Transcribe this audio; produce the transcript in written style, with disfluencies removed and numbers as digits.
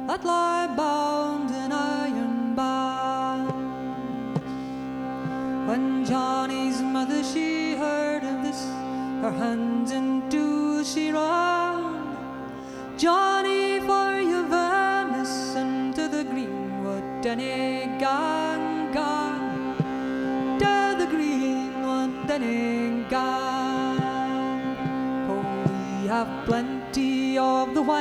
that lie bound in iron bands. When Johnny's mother she heard of this, her hands into she ran. Johnny, for your venison to the greenwood, Denny gang, gang, to the greenwood, Denny gang. Oh, we have plenty